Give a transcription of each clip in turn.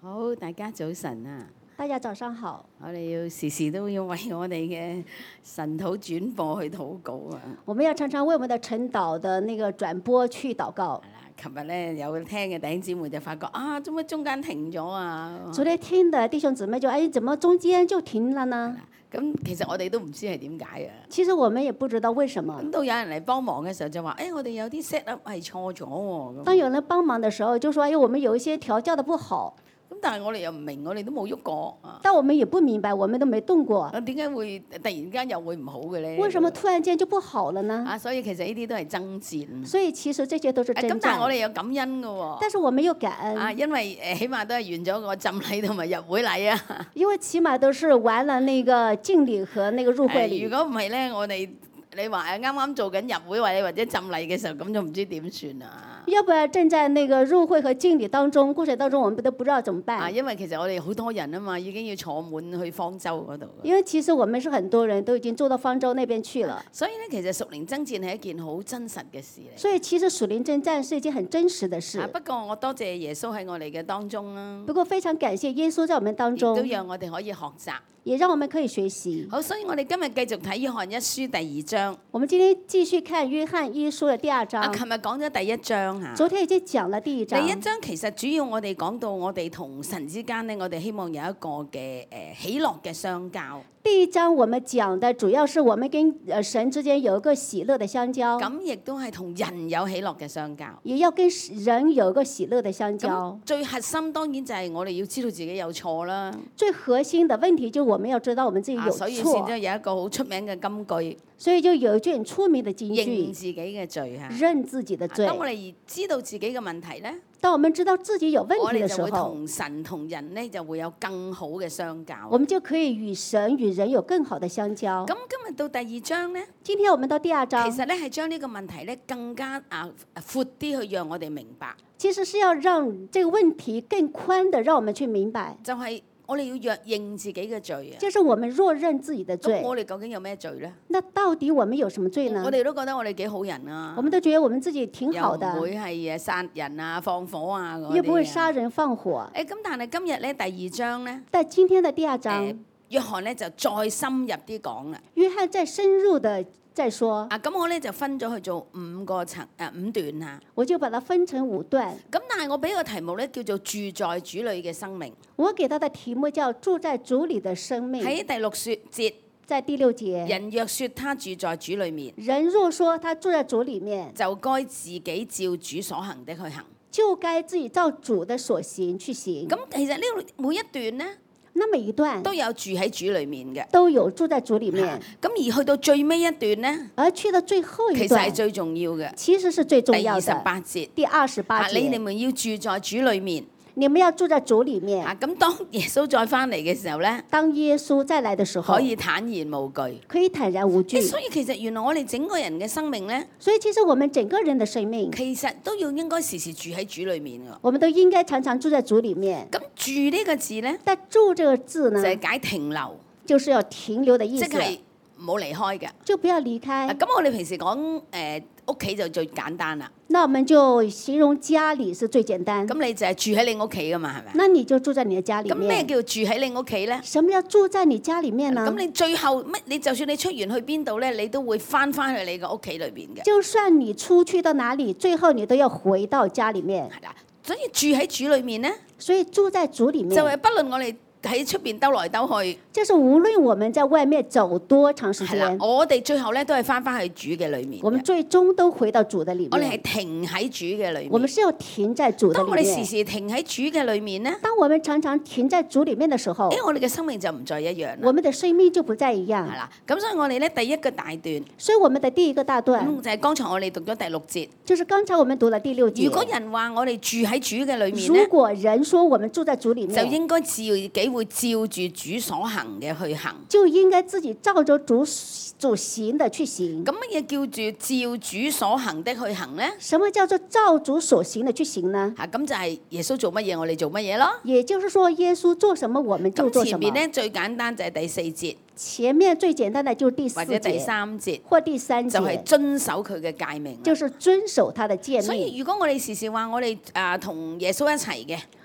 好，大家早晨啊！ 大家早上好。 我哋要時時都要為我哋嘅神土轉播去禱告啊！ 我們要常常為我們的晨禱的那個轉播去禱告。 係啦，琴日咧有聽嘅弟兄姊妹就發覺啊，做乜中間停咗啊？ 昨天聽的弟兄姊妹就怎麼中間就停了呢？ 咁其實我哋都唔知係點解啊！ 其實我們也不知道為什麼。 咁到有人嚟幫忙嘅時候就話：我哋有啲 set up 係錯咗喎。 當有人幫忙的時候，就說：我們有一些調教得不好。 咁但係我哋又唔明，我哋都冇喐過啊！ 但我們也不明白，我們都沒動過。 點解會突然間又會唔好嘅咧？ 為什麼突然間就不好了呢？ 所以其實呢啲都係爭戰。 所以其實這些都是爭戰。 咁但係我哋有感恩嘅喎。 但是我們有感恩。 因為起碼都係完咗個浸禮同埋入會禮啊。 因為起碼都是完了那個敬禮和那個入會禮。 如果唔係咧，我哋你話啱啱做緊入會或者浸禮嘅時候，咁就唔知點算啊！ 要不然正在那個入會和敬禮當中過程當中，我們都不知道怎麼辦。 因為其實我哋好多人啊嘛，已經要坐滿去方舟嗰度。 因為其實我們是很多人都已經坐到方舟那邊去了。 所以咧，其實屬靈爭戰係一件好真實嘅事嚟。 所以其實屬靈爭戰是一件很真實的事。 不過我多謝耶穌喺我哋嘅當中啦。 不過非常感謝耶穌在我們當中， 亦都讓我哋可以學習， 也讓我們可以學習。 好，所以我哋今日繼續睇約翰一書第2章。 我們今天繼續看約翰一書的第2章。 琴日講咗第1章嚇。 昨天已經講了第1章。 第1章其實主要我哋講到我哋同神之間呢，我哋希望有一個嘅喜樂嘅相交。 第1章我們講的主要是我們跟神之間有一個喜樂的相交。 咁亦都係同人有喜樂嘅相交。 也要跟人有一個喜樂的相交。 最核心當然就係我哋要知道自己有錯啦。 最核心的問題就我們要知道我們自己有錯。 所以先至有一個好出名嘅金句。 所以就有一句很出名的金句。 認自己嘅罪嚇。 認自己的罪。 當我哋知道自己嘅問題咧， 當我們知道自己有問題的時候， 我哋就會同神同人咧就會有更好嘅相交。 我們就可以與神與人有更好的相交。 咁今日到第2章咧， 今天我們到第2章， 其實咧係將呢個問題咧更加闊啲去讓我哋明白。 其實是要讓這個問題更寬的，讓我們去明白。 就係我哋要認自己嘅罪啊！ 就是我們若認自己的罪， 咁我哋究竟有咩罪咧？ 那到底我們有什麼罪呢？ 我哋都覺得我哋幾好人啊！ 我們都覺得我們自己挺好的， 又唔會係殺人啊、放火啊嗰啲。 又不會殺人放火。 咁但係今日咧第2章咧， 但今天的第2章， 約翰咧就再深入啲講啦。 約翰再深入的再說。 咁我咧就分咗去做5段嚇。我就把它分成5段。 咁但係我俾個題目咧叫做住在主裏嘅生命。 我給他的題目叫住在主裏的生命。 喺第6節。 在第6節。 人若說他住在主裏面， 人若說他住在主裏面， 就該自己照主所行的去行。 就該自己照主的所行去行。 咁其實呢每一段呢， 那每一段都有住喺主裏面嘅， 都有住在主裏面。 咁而去到最尾一段呢， 而去到最後一段， 其實係最重要嘅。 其實是最重要的。 第28節， 第28節， 你們要住在主裏面。 你們要住在主裏面。 咁當耶穌再翻嚟嘅時候咧， 當耶穌再來的時候， 可以坦然無懼。 可以坦然無懼。 所以其實原來我哋整個人嘅生命咧， 所以其實我們整個人的生命， 其實都要應該時時住喺主裏面嘅。 我們都應該常常住在主裏面。 咁住呢個字咧， 但住這個字呢， 就係解停留， 就是要停留的意思， 即係唔好離開嘅， 就不要離開。 咁我哋平時講屋企就最簡單啦。 那我們就形容家裏是最簡單。 咁你就係住喺你屋企噶嘛，係咪？ 那你就住在你的家裏面。 咁咩叫住喺你屋企咧？ 什麼叫住在你家裏面呢？ 咁你最後乜？你就算你出完去邊度咧，你都會翻去你個屋企裏邊嘅。 就算你出去到哪裡，最後你都要回到家裡面。 係啦，所以住喺主裏面咧， 所以住在主裡面就係不論我哋喺出邊兜來兜去， 就是無論我們在外面走多長時間， 我哋最後咧都係翻去主嘅裏面。 我們最終都回到主的裡面。 我哋係停喺主嘅裏面。 我們是要停在主的裡面。 當我哋時時停喺主嘅裏面咧， 當我們常常停在主裡面的時候， 我哋嘅生命就唔再一樣。 我們的生命就不再一樣。 係啦，咁所以我哋咧第一個大段， 所以我們的第一個大段， 就係剛才我哋讀咗第6節， 就是剛才我們讀了第6節。 如果人話我哋住喺主嘅裏面咧， 如果人說我們住在主裡面， 就應該自己會照住主所行嘅去行， 就應該自己照着主行的去行。 咁乜嘢叫做照主所行的去行呢？ 什麼叫做照主所行的去行呢？ 咁就係耶穌做乜嘢，我哋做乜嘢咯。 也就是說，耶穌做什麼，我們就做什麼。 前面咧最簡單就係第4節， 前面最簡單的就是第4節或者第3節， 或第3節， 就係遵守佢嘅誡命， 就是遵守他的誡命。 所以如果我哋時時話我哋同耶穌一齊嘅。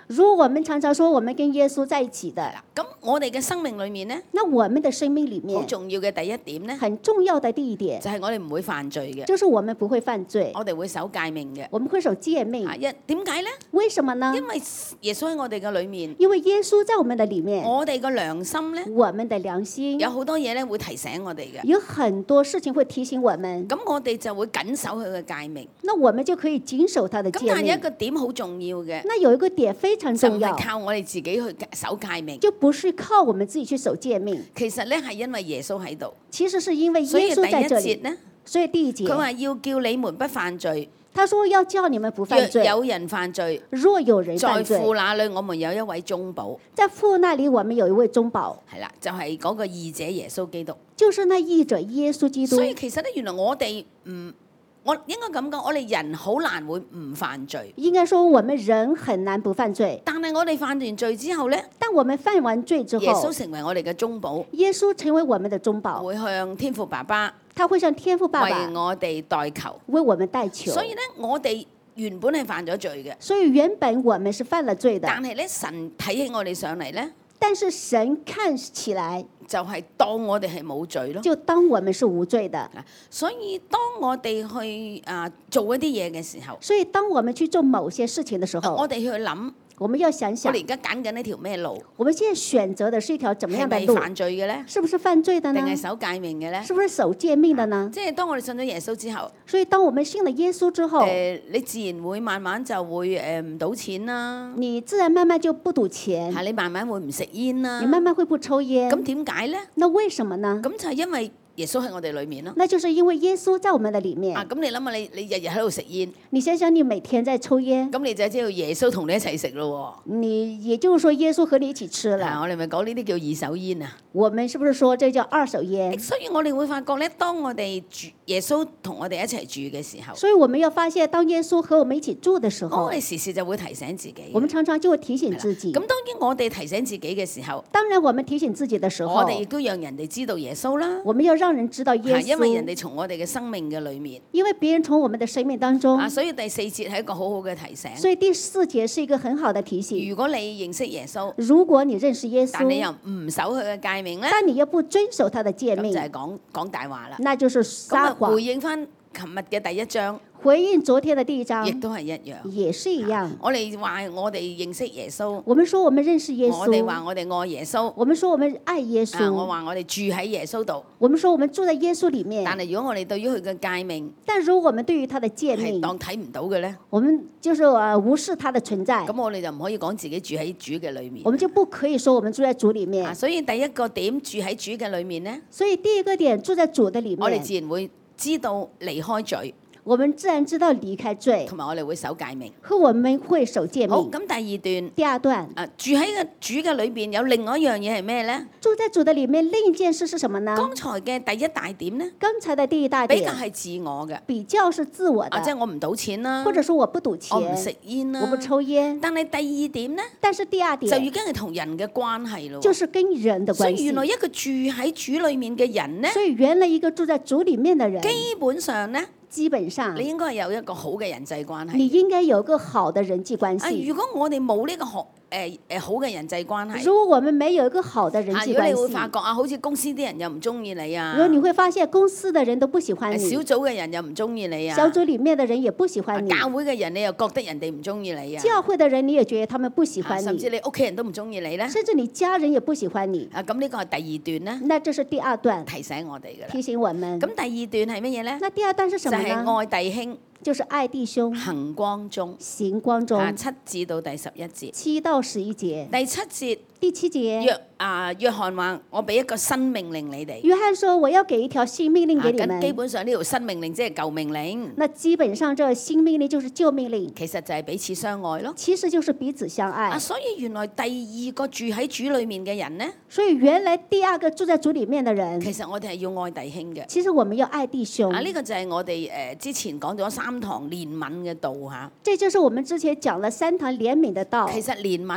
如果我們常常說我們跟耶穌在一起的， 咁我哋嘅生命裏面咧， 那我們的生命裡好面重要嘅第一點咧， 很重要的第一點， 就係我哋唔會犯罪嘅， 就是我們不會犯罪， 我哋會守誡命嘅。 我們會守誡命。 點解咧？ 為什麼呢？ 因為耶穌喺我哋嘅裏面， 因為耶穌在我們的裡面， 我哋個良心咧， 我們的良心有好多嘢咧會提醒我哋嘅。 有很多事情會提醒我們， 咁我哋就會緊守佢嘅誡命。 那我們就可以謹守他的誡咁但係有一命。 個點好重要嘅， 那有一個點非常就唔重要係，靠我哋自己去守誡命， 就不是靠我們自己去守誡命， 其實咧係因為耶穌喺度。 其實是因為耶所以第一穌在這裡。 節咧， 所以第一節， 佢話要叫你們不犯罪。 他說要叫你們不犯罪。 若有人犯罪， 若有人在犯罪， 父那裏我們有一位中保， 在父那裡我們有一位中保， 係啦，就係嗰個義者耶穌基督。 就是那義者耶穌基督所。以其實咧，原來我哋我應該咁講，我哋人好難會唔犯罪。 應該說我們人很難不犯罪， 但係我哋犯完罪之後咧， 但我們犯完罪之耶穌後， 成為我哋嘅中保， 耶穌成為我們的中保， 會向天父爸爸他會向天父爸為爸我哋代求。 為我們代求。 所以咧，我哋原本係犯咗罪嘅， 所以原本我們是犯了罪的， 但係咧神睇起我哋上嚟咧， 但是神看起來就係當我哋係冇罪咯。 就當我們是無罪的。 所以當我哋去做一啲嘢嘅時候， 所以當我們去做某些事情的時候， 我哋去諗， 我們要想想我哋，而家揀緊一條咩路， 我們現在選擇的是一條怎麼係樣的路？ 咪犯罪嘅咧， 是不是犯罪的呢？ 定係守誡命嘅咧？ 是不是守誡命的呢？ 即係當我哋信咗耶穌之後， 所以當我們信了耶穌之後， 你自然會慢慢就會唔賭錢啦， 你自然慢慢就不賭錢， 你慢慢會唔食煙啦。 你慢慢會不抽煙。 咁點解咧？ 那為什麼呢？ 咁就係因為耶穌喺我哋裏面咯。 那就是因為耶穌在我們的裡面。 咁你諗下，你日日喺度食煙， 你想想，你每天在抽煙， 咁你就知道耶穌同你一齊食咯。 你也就是說耶穌和你一起吃了。 我哋咪講呢啲叫二手煙啊。 我們是不是說這叫二手煙？ 所以我哋會發覺咧，當我哋住耶穌同我哋一齊住嘅時候， 所以我們要發現，當耶穌和我們一起住的時候， 我哋時時就會提醒自己。 我們常常就會提醒自己。 咁當然我哋提醒自己嘅時候， 當然我們提醒自己的時候， 我哋亦都讓人哋知道耶穌啦。 我們要讓人知道耶穌， 因為人哋從我哋嘅生命嘅裏面， 因為別人從我們的生命當中， 所以第四節係一個好好嘅提醒。 所以第4節是一個很好的提醒。 如果你認識耶穌， 如果你認識耶穌， 但你又唔守佢嘅誡命咧， 但你又不遵守他的誡命， 咁就係講大話啦。 那就是撒謊。 回應翻琴日嘅第一章， 回應昨天的第1章， 亦都係一樣， 也是一樣。 我哋話我哋認識耶穌， 我們說我們認識耶穌， 我哋話我哋愛耶穌， 我們說我們愛耶穌， 我話我哋住喺耶穌度， 我們說我們住在耶穌裡面。 但係如果我哋對於佢嘅誡命， 但如果我們對於他的誡命係當睇唔到嘅咧， 我們就是無視他的存在， 咁我哋就唔可以講自己住喺主嘅裏面， 我們就不可以說我們住在主裡面。 所以第一個點住喺主嘅裏面咧， 所以第一個點住在主的裡面， 我哋自然會知道離開罪。 我們自然知道離開罪， 同埋我哋會守誡命， 和我們會守誡命。 好，咁第二段，住喺個主嘅裏邊有另外一樣嘢係咩咧？ 住在主的裡面，另一件事是什麼呢？ 剛才嘅第一大點咧， 剛才的第一大點比較係自我嘅， 比較是自我的， 即係我唔賭錢啦， 或者說我不賭錢， 我唔食煙啦， 我不抽煙。 但係第二點咧， 但是第二點就已經係同人嘅關係咯， 就是跟人的關係。 所以原來一個住喺主裡面嘅人咧， 所以原來一個住在主裡面的人， 基本上咧。 基本上， 你應該係有一個好嘅人際關係。 你應該有個好的人際關係。 如果我哋冇呢個好嘅人際關係， 如果我們沒有一個好的人際關係， 如果你會發覺好似公司啲人又唔中意你啊， 如果你會發現公司的人都不喜歡你， 小組嘅人又唔中意你啊， 小組裡面的人也不喜歡你， 教會嘅人你又覺得人哋唔中意你啊， 教會的人你也覺得他們不喜歡你， 甚至你屋企人都唔中意你咧， 甚至你家人也不喜歡你。 咁呢個係第二段咧。 那這是第二段， 提醒我哋嘅啦， 提醒我們。 咁第二段係乜嘢咧？ 那第二段是什麼呢？ 就係愛弟兄。 就是愛弟兄， 行光中， 行光中 ，7至到第11節 ，7到11節， 第7節， 第7節， 約翰話：我俾一個新命令你哋。 約翰說：我要給一條新命令給你們。 基本上呢條新命令即係舊命令。 那基本上這新命令就是舊命令。 其實就係彼此相愛咯。 其實就是彼此相愛。 所以原來第二個住喺主裡面嘅人呢？ 所以原來第二個住在主裡面嘅人， 其實我哋係要愛弟兄嘅。 其實我們要愛弟兄。 呢個就係我哋之前講咗3堂憐憫嘅道嚇。 這就是我們之前講了3堂憐憫的道。 其實憐憫呢？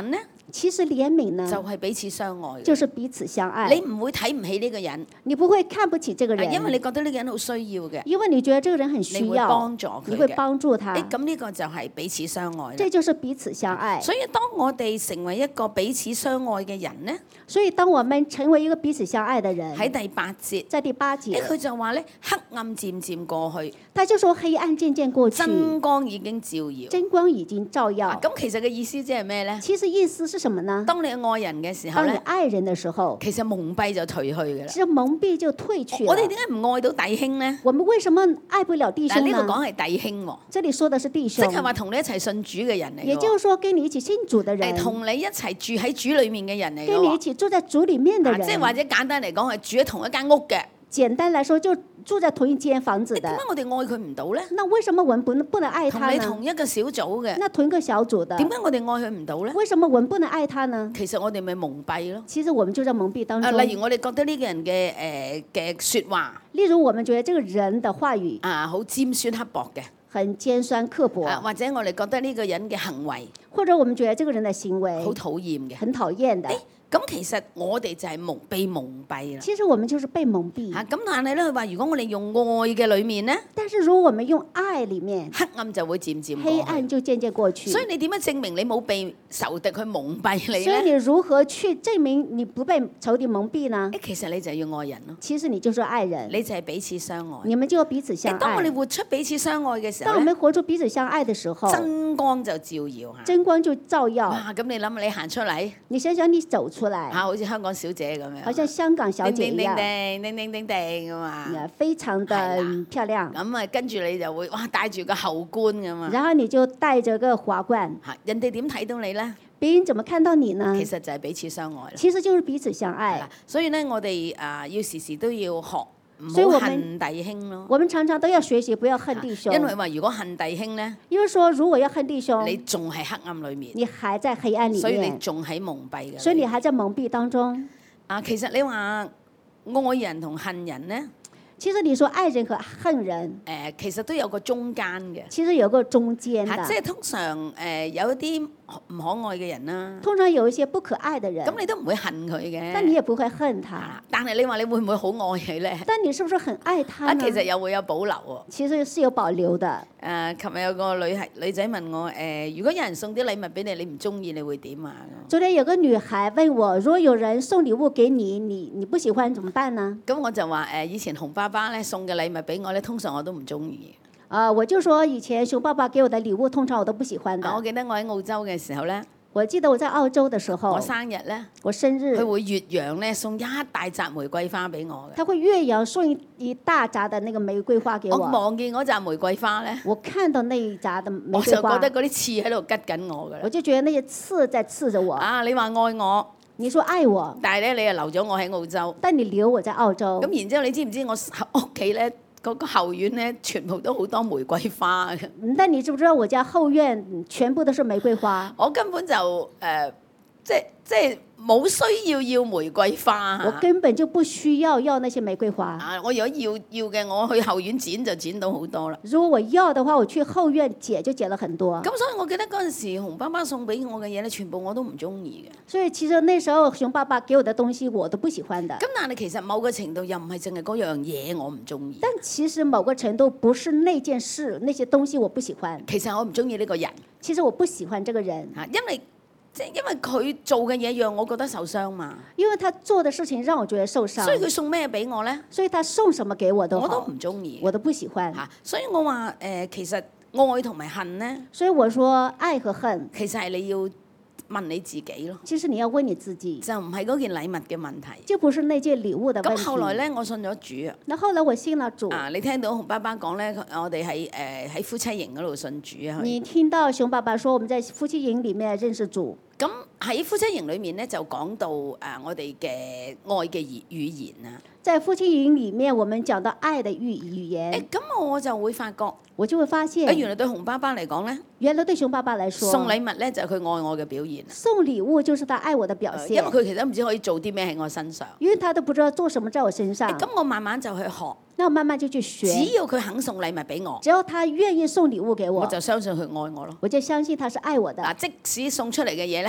其實憐憫呢， 就係彼此相愛嘅。 就是彼此相愛。 你唔會睇唔起呢個人， 你不會看不起這個人， 因為你覺得呢個人好需要嘅， 因為你覺得這個人很需你會要， 幫助佢你會嘅。 幫助他。 咁呢個就係彼此相愛啦。 這就是彼此相愛。 所以當我哋成為一個彼此相愛嘅人呢， 所以當我們成為一個彼此相愛的人， 喺第8節， 在第8節， 佢就話咧，黑暗漸漸過去， 他就說黑暗漸漸過去， 真光已經照耀。 真光已經照耀。 咁其實嘅意思即係咩咧？ 其實意思是什麼呢？ 當你愛人嘅時候當你咧， 愛人的時候， 其實蒙蔽就退去㗎啦。 其實蒙蔽就退去了。 我哋點解唔愛到弟兄咧？ 我們為什麼愛不了弟但係呢兄呢？ 度講係弟兄喎， 這裡說的是弟即兄， 係話同你一齊信主嘅人嚟嘅喎， 也就是說跟你一起信主的人， 同你一齊住喺主裡面嘅人嚟嘅跟你一喎。 起住在主裡面的人， 即係或者簡單嚟講係住喺同一間屋嘅， 簡單來說就住在同一間房子的點解。我哋愛佢唔到咧？ 那為什麼我們不能愛同你他呢？ 同一個小組嘅， 那同一個小組的， 點解我哋愛佢唔到咧？ 為什麼我們不能愛他呢？ 其實我哋咪蒙蔽咯。 其實我們就在蒙蔽當中。 例如我哋覺得呢個人嘅説話例如我們覺得這個人的話語好尖酸刻薄嘅， 很尖酸刻薄， 或者我哋覺得呢個人嘅行為或者我們覺得這個人的行為好討厭嘅。 很討厭的。 咁其實我哋就係被蒙蔽啦。 其實我們就是被蒙蔽。 咁但係咧，佢話如果我哋用愛嘅裡面咧， 但是如果我們用愛裡面， 黑暗就會漸漸過黑去。 暗就漸漸過去。 所以你點樣證明你冇被仇敵去蒙蔽你所以咧？ 你如何去證明你不被仇敵蒙蔽呢？ 其實你就係要愛人咯， 其實你就是愛人， 你就係彼此相愛。 你們就彼此相愛。 當我哋活出彼此相愛嘅時候當我咧， 們活出彼此相愛的時候， 真光就照耀嚇。 真光就照耀。 哇！咁你諗下，你行出嚟你想想，你走出來， 好似香港小姐咁樣， 好像香港小姐一樣， 叮叮叮咁啊！ 非常的漂亮。 咁啊，跟住你就會哇帶住個後冠咁啊！ 然後你就帶着個華冠， 人哋點睇到你咧？ 別人怎麼看到你呢？ 其實就係彼此相愛啦。 其實就是彼此相愛。 所以咧，我哋要時時都要學，唔好恨弟兄咯。 我們常常都要學習，不要恨弟兄。 因為話如果恨弟兄咧， 因為說如果要恨弟兄， 你仲係黑暗裡面， 你還在黑暗裡面， 所以你仲喺蒙蔽嘅。 所以你還在蒙蔽當中。 其實你話愛人同恨人咧， 其實你說愛人和恨人， 其實都有個中間嘅。 其實有個中間的。 即係通常有一啲唔可愛嘅人啦。 通常有一些不可愛的人， 咁你都唔會恨佢嘅。 但你也不會恨他。 但係你話你會唔會好愛佢咧？ 但你是不是很愛他呢？ 其實又會有保留喎。 其實是有保留的。 琴日有個女仔問我如果有人送啲禮物俾你，你唔中意，你會點啊？ 昨天有個女孩問我，如果有人送禮物給你，你不喜歡怎麼辦呢？ 咁我就話以前熊爸爸咧送嘅禮物俾我咧，通常我都唔中意。 我就說以前熊爸爸給我的禮物，通常我都不喜歡的。 我記得我喺澳洲嘅時候咧， 我記得我在澳洲的時候， 我生日咧， 我生日， 佢會越洋咧送一大紮玫瑰花俾我嘅。 他會越洋送一大紮的那個玫瑰花給我。 我望見嗰紮玫瑰花咧， 我看到那一紮的玫我瑰花， 就覺得嗰啲刺喺度吉緊我㗎啦。 我就覺得那些刺在刺着我。 你話愛我， 你說愛我， 但係咧你又留咗我喺澳洲。 但你留我在澳洲。 咁然之後，你知唔知我屋企咧嗰個後院咧，全部都好多玫瑰花嘅。 但你知唔知道我家後院全部都是玫瑰花？ 我根本就即係冇需要玫瑰花。 我根本就不需要那些玫瑰花。 我如果要嘅，我去後院剪就剪到好多啦。 如果我要的話，我去後院剪就剪了很多。 咁所以我記得嗰陣時，熊爸爸送俾我嘅嘢咧，全部我都唔中意嘅。 所以其實那時候熊爸爸給我的東西我都不喜歡的。 咁但係其實某個程度又唔係淨係嗰樣嘢我唔中意。 但其實某個程度不是那件事，那些東西我不喜歡。 其實我唔中意呢個人。 其實我不喜歡這個人。 因為佢做嘅嘢讓我覺得受傷嘛。 因為他做的事情讓我覺得受傷。 所以佢送咩俾我咧？ 所以他送什麼給我都好， 我都唔中意， 我都不喜歡。 所以我話其實愛同埋恨咧。 所以我說愛和恨， 其實係你要問你自己咯。 其實你要問你自己， 就唔係嗰件禮物嘅問題。 就不是那件禮物的問題。 咁後來咧，我信咗主啊。 那後來我信了主。 你聽到熊爸爸講咧，我哋喺夫妻營嗰度信主啊。 你聽到熊爸爸說我們在夫妻營裡面認識主。 咁喺夫妻營裏面咧，就講到我哋嘅愛嘅語言啊。 在夫妻營裡面，我們講到愛的語言。 咁我就會發覺， 我就會發現， 原來對熊爸爸嚟講咧， 原來對熊爸爸來說， 送禮物咧就係佢愛我嘅表現。 送禮物就是他愛我的表現。 因為佢其實唔知可以做啲咩喺我身上。 因為他都不知道做什麼在我身上。 咁我慢慢就去學。 那我慢慢就去學。 只要佢肯送禮物俾我， 只要他願意送禮物給我， 我就相信佢愛我咯。 我就相信他是愛我的。 即使送出嚟嘅嘢咧係唔啱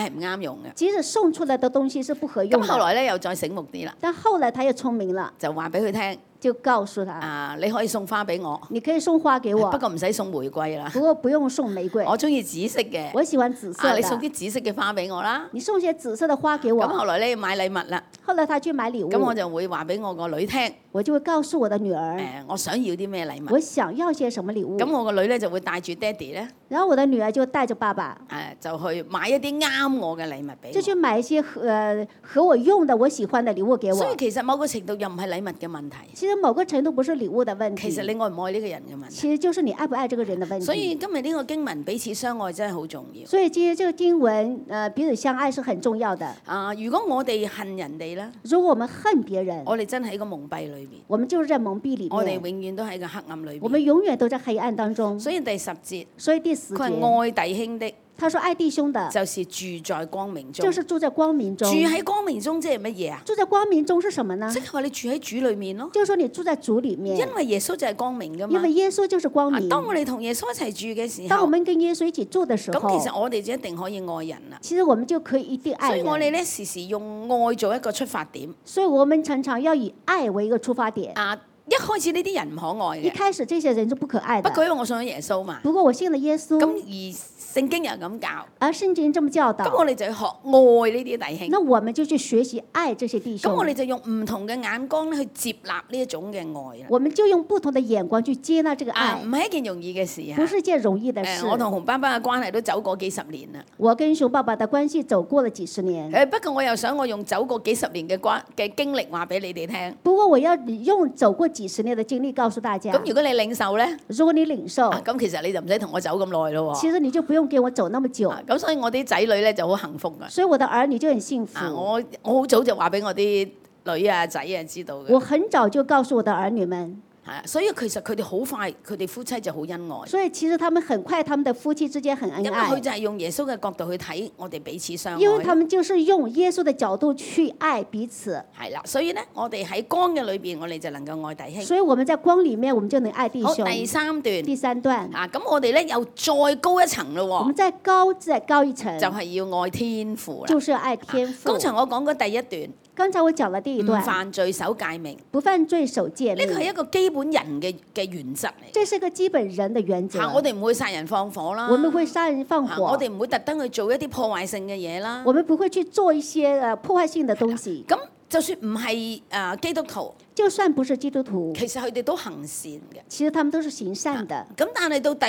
用嘅。 即使送出來的東西是不合用咁後的。 來咧又再醒目啲啦， 但後來他又聰明了， 就話俾佢聽就告訴他， 啊，你可以送花俾我， 你可以送花給我不，過唔使送玫瑰啦。 不過不用送玫瑰。 我中意紫色嘅， 我喜歡紫色啊，你送的， 啲紫色嘅花俾我啦。 你送些紫色的花給咁我。 後來咧買禮物啦， 後來他去買禮物， 咁我就會話俾我個女聽， 我就會告訴我的女兒， 我想要啲咩禮物。 我想要些什麼禮物。 咁我個女咧就會帶住爹哋咧， 然後我的女兒就帶着爸爸， 就去買一啲啱我嘅禮物俾我。 就去買一些合我用的、我喜歡的禮物給我。 所以其實某個程度又唔係禮物嘅問題， 其實某個程度不是禮物的問題， 其實你愛唔愛呢個人嘅問題。 其實就是你愛不愛這個人的問題。 所以今日呢個經文彼此相愛真係好重要。 所以今天這個經文，彼此相愛是很重要的。 如果我哋恨人哋咧， 如果我們恨別人， 我哋真係喺個蒙蔽裏邊， 我們就是在蒙蔽裡我哋永面， 遠都喺個黑暗裏我們邊。 永遠都在黑暗當中。 所以第10節， 所以第10 佢節， 係愛弟兄的， 他說愛弟兄的， 就是住在光明中。 就是住在光明中。 住喺光明中即係乜嘢啊？ 住在光明中是什麼呢即？係話你住喺主裏面咯。 就是說你住在主裡面， 因為耶穌就係光明噶嘛因為。耶穌就是光明。 當我哋同耶穌一齊住嘅時候， 當我們跟耶穌一起住的時候， 咁其實我哋就一定可以愛人啦。 其實我們就可以一定愛所以我哋人。 咧時時用愛做一個出發點。 所以我們常常要以愛為一個出發點。 一開始呢啲人唔可愛嘅， 一開始這些人是不可愛的不，過因為我信咗耶穌嘛， 不過我信了耶穌， 咁而聖經又咁教， 而聖經這麼教導， 咁我哋就要學愛呢啲弟兄。 那我們就去學習愛這些弟兄。 咁我哋就用唔同嘅眼光咧去接納呢一種嘅愛啦。 我們就用不同的眼光去接納這個愛唔，係一件容易嘅事不是件容易的事。 我同洪爸爸嘅關係都走過幾十年啦。 我跟熊爸爸的關係走過了幾十年， 不過我又想我用走過幾十年嘅經歷話俾你哋聽。 不過我要用走過幾十年的經歷告訴大家。 咁如果你領受咧， 如果你領受， 咁其實你就唔使同我走咁耐咯喎。 其實你就不用跟我走那麼久。 咁所以我啲仔女咧就好幸福噶。 所以我的兒女就很幸福。 我好早就話俾我啲女啊仔啊知道嘅。 我很早就告訴我的兒女們。 所以其實佢哋好快，佢哋夫妻就好恩愛。 所以其實他們很快，他們的夫妻之間很恩因為愛。 佢就係用耶穌嘅角度去睇我哋彼此相愛。 因為他們就是用耶穌的角度去愛彼此。 係啦，所以咧，我哋喺光嘅裏邊，我哋就能夠愛弟兄。 所以我們在光裡面，我們就能愛弟好， 兄。 第3段。 第3段。 咁我哋咧又再高一層咯喎。 我們再高一層。 就係要愛天父啦。 就是要愛天父。 剛才我講過第一段。 剛才我講了第一段。 唔犯罪守誡命。 不犯罪守誡命。 呢個係一個基本人嘅原則嚟。 這是一個基本人的原則。 我哋唔會殺人放火啦。 我們會殺人放火。 我哋唔會特登去做一啲破壞性嘅嘢啦。 我們不會去做一些破壞性的東西。 咁就算唔係基督徒， 就算不是基督徒， 其實佢哋都行善嘅。 其實他們都是行善的。 咁但係到第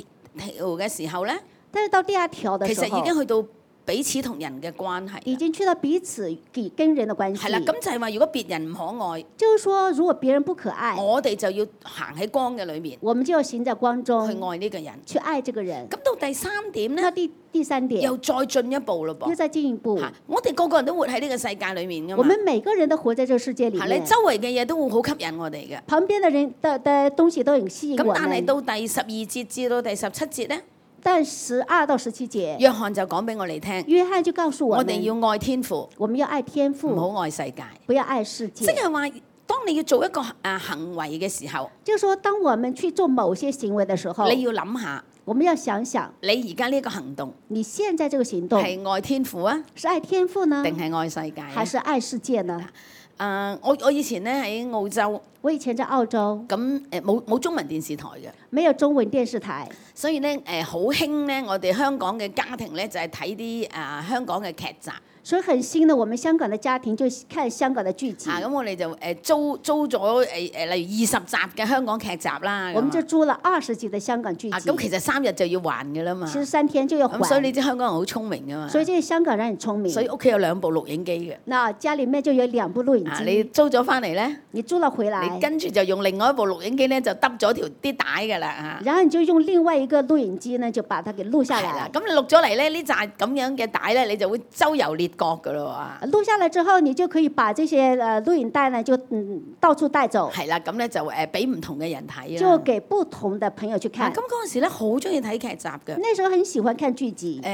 2條嘅時候咧， 但是到第2條的時候， 其實已經去到彼此同人嘅關係， 已經去到彼此跟人的關係。 係啦，咁就係話，如果別人唔可愛， 就是說，如果別人不可愛， 我哋就要行喺光嘅裏面， 我們就要行在光中去愛呢個人， 去愛這個人。 咁到第3點咧， 那第3點又再進一步咯噃， 又再進一步。 我哋個個人都活喺呢個世界裏面噶嘛， 我們每個人都活在這個世界裡面。 你周圍嘅嘢都會好吸引我哋嘅， 旁邊的人的東西都很吸引我們。 咁但係到第12節至到第17節咧。 但12到17節， 約翰就講俾我哋聽， 約翰就告訴我們， 我哋要愛天父， 我們要愛天父， 唔好愛世界， 不要愛世界。 即係話，當你要做一個行為嘅時候， 就是說，當我們去做某些行為的時候， 你要諗下， 我們要想想， 你而家呢個行動， 你現在這個行動係愛天父啊， 是愛天父呢， 定係愛世界， 還是愛世界呢？ 我以前咧喺澳洲， 我以前在澳洲， 咁冇中文電視台嘅， 沒有中文電視台， 所以咧好興咧，我哋香港嘅家庭咧就係睇啲香港嘅劇集。 所以很新的，我們香港的家庭就看香港的劇集。 咁我哋就租咗例如20集嘅香港劇集啦。 我們就租了20集的香港劇集。 咁其實3日就要還嘅啦嘛。 其實3天就要還。 咁所以你知香港人好聰明噶嘛。 所以這些香港人很聰明。 所以屋企有2部錄影機嘅。 那家裡面就有2部錄影機。 你租咗翻嚟咧？ 你租了回來。 你跟住就用另外一部錄影機咧，就揼咗啲帶㗎啦嚇。 然後你就用另外一個錄影機呢，就把它給錄下來。 咁你錄咗嚟咧，呢扎咁樣嘅帶咧，你就會周遊列國㗎咯喎。 錄下來之後，你就可以把這些錄影帶呢，就到處帶走。 係啦，咁咧就俾唔同嘅人睇啦。 就給不同的朋友去看。 咁嗰陣時咧，好中意睇劇集嘅。 那時候很喜歡看劇集。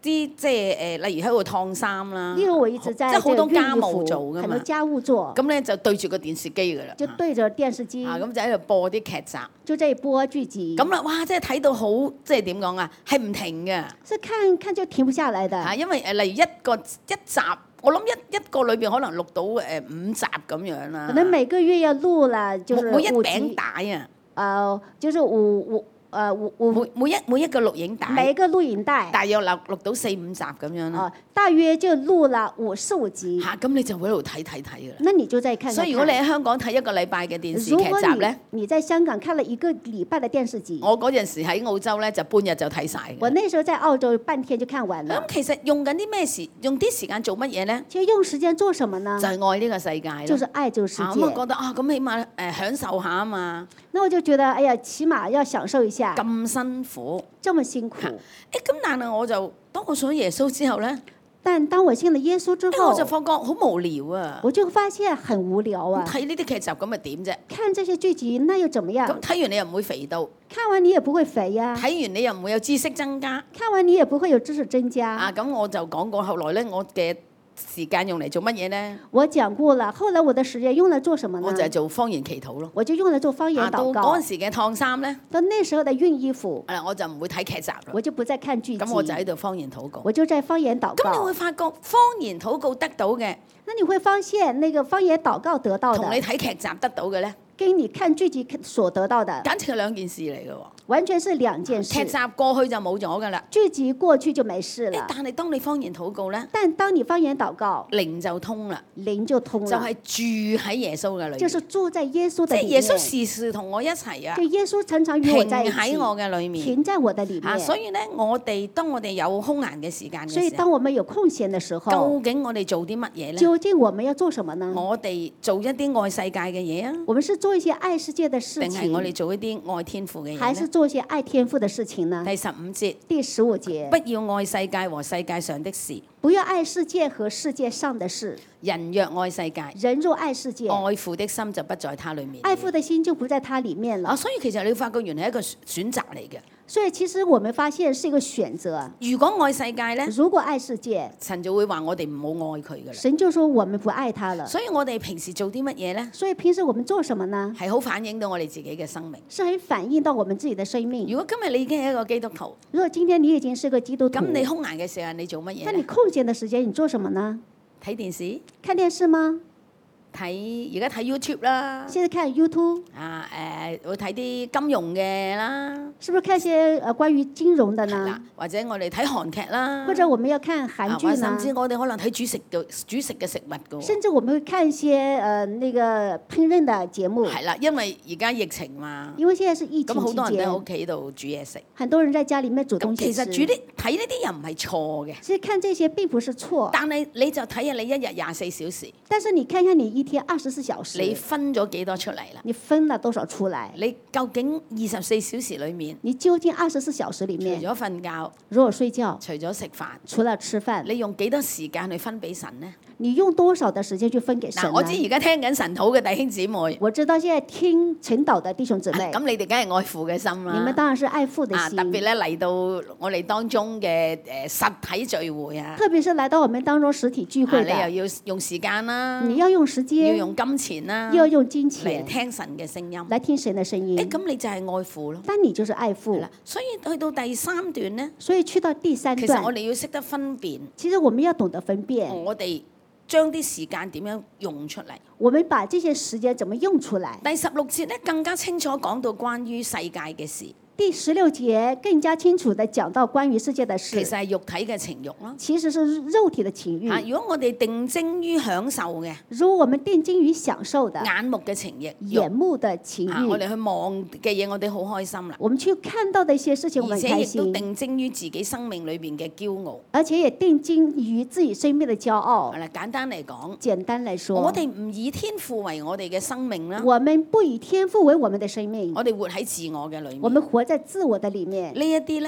即係例如喺度燙衫啦， 例如我一直在即係好多這個熨衣家務服做噶嘛， 很多家務做， 咁咧就對住個電視機噶啦， 就對着電視機， 咁就喺度播啲劇集， 就在播劇集。 咁啦，哇！即係睇到好，即係點講啊，係唔停嘅是看就停不下來的。 因為例如一集，我諗一個裏邊可能錄到5集咁樣啦， 可能每個月要錄了，就是每一 5 餅集， 帶啊， 就是五每一個錄影帶， 每一個錄影帶， 大約錄到4、5集咁樣啦。 大約就錄了4、5集。 咁你就會喺度睇噶啦。 那你就再看看。 所以如果你喺香港睇一個禮拜嘅電視劇集咧， 你在香港看了一個禮拜嘅電視集， 我嗰陣時喺澳洲咧就半日就睇晒。 我那時候在澳洲半天就看完了。 咁其實用緊啲咩時？用啲時間做乜嘢咧？ 其實用時間做什麼呢？ 就係愛呢個世界咯。 就是愛這個世界。 咁我覺得咁起碼享受下啊嘛。 那我就覺得，哎呀，起碼要享受一下。 咁辛苦， 這麼辛苦。 咁但係我就當我信咗耶穌之後咧， 但當我信了耶穌之後， 我就發覺好無聊啊！ 我就發現很無聊啊！ 睇呢啲劇集咁咪點啫？ 看這些劇集那又怎麼樣？ 咁睇完你又唔會肥到， 看完你也不會肥呀。 睇完你又唔會有知識增加， 看完你也不會有知識增加。 咁我就講過，後來咧我嘅時間用嚟做乜嘢咧？ 我講過了，後來我的時間用來做什麼呢？ 我就係做方言祈禱咯。 我就用來做方言禱告。 到嗰陣時嘅燙衫咧， 到那時候的熨衣服， 我就唔會睇劇集啦。 我就不再看劇集。 咁我就喺度方言禱告。 我就在方言禱告。 咁你會發覺方言禱告得到嘅， 那你會發現那個方言禱告得到的， 同你睇劇集得到嘅咧， 跟你看劇集所得到的， 簡直係兩件事嚟嘅喎。 完全是兩件事。 劇集過去就冇咗㗎啦， 劇集過去就沒事了。 但係當你方言禱告咧， 但當你方言禱告， 靈就通啦， 靈就通了， 就係住喺耶穌嘅裏面， 就是住在耶穌的裡面。 即係耶穌時時同我一齊啊， 就耶穌常常與我在一起， 喺我嘅裏面， 停在我的裡面。 所以咧，當我哋有空閒嘅時間嘅時候， 所以當我們有空閒嘅時候， 究竟我哋做啲乜嘢咧？ 究竟我們要做什麼呢？ 我哋做一啲愛世界嘅嘢啊， 我們是做一些愛世界的事情， 定係我哋做一啲愛天父嘅嘢咧？ 還是做一些愛天父的事情呢？ 第15節， 第15節， 不要愛世界和世界上的事。 不要愛世界和世界上的事。 人若愛世界， 人若愛世界， 愛父的心就不在他裡面。 愛父的心就不在他裡面了。 所以其實你會發覺原來係一個選擇嚟嘅。 所以其實我們發現是一個選擇。 如果愛世界咧， 如果愛世界， 神就會話我哋唔好愛佢㗎啦。 神就說我們不愛他了。 所以我哋平時做啲乜嘢咧？ 所以平時我們做什麼呢？ 係好反映到我哋自己嘅生命。 是很反映到我們自己的生命。 如果今日你已經係一個基督徒， 如果今天你已經是個基督徒， 咁你空閒嘅時間你做乜嘢？ 那你空閒的時間你做什麼呢？ 睇電視？ 看電視嗎？ 而家睇 YouTube 啦。 現在看 YouTube。 會睇啲金融嘅啦。 是不是看些關於金融的呢？ 或者我哋睇韓劇啦。 或者我們要看韓劇呢？ 甚至我哋可能睇煮食嘅食物㗎。 甚至我們會看一些那個烹飪的節目。 係啦，因為而家疫情嘛。 因為現在是疫情期間。 咁好多人都喺屋企度煮嘢食。 很多人在家裡面煮東西吃。 其實睇呢啲又唔係錯嘅。 其實看這些並不是錯。 但係你就睇下你一日24小時。 但是你看看你一天24小時。 你分咗幾多出嚟啦？ 你分了多少出來？ 你究竟24小時裡面？ 你究竟24小時裡面？ 除咗瞓覺， 如果睡覺， 除咗食飯， 除了吃飯， 你用幾多時間去分俾神呢？ 你用多少的時間去分給神呢？ 我知而家聽緊神禱嘅弟兄姊妹， 我知道現在聽晨禱的弟兄姊妹， 咁你哋梗係愛父嘅心啦。 你們當然是愛父的心。 特別咧嚟到我哋當中嘅實體聚會啊， 特別是來到我們當中實體聚會的， 你又要用時間啦， 你要用時間， 要用金錢啦， 要用金錢嚟聽神嘅聲音， 來聽神的聲音。 咁你就係愛父咯。 但你就是愛父。 所以去到第3段呢， 所以去到第3段， 其實我哋要識得分辨。 其實我們要懂得分辨。 我哋將啲時間點樣用出嚟？ 我們把這些時間怎麼用出來？ 第16節咧更加清楚講到關於世界嘅事。 第16節更加清楚地講到關於世界的事。 其實係肉體嘅情慾咯。 其實是肉體的情慾。 如果我哋定睛於享受嘅， 如果我們定睛於享受的， 眼目嘅情慾， 眼目的情慾， 我哋去望嘅嘢，我哋好開心啦。 我們去看到的一些事情，我們開心。 而且亦都定睛於自己生命裏邊嘅驕傲。 而且也定睛於自己生命的驕傲。 係啦，簡單嚟講， 簡單來說， 我哋唔以天父為我哋嘅生命啦。 我們不以天父為我們的生命。 我哋活喺自我嘅裏面。 我們活在自我的裡面。 呢一啲咧，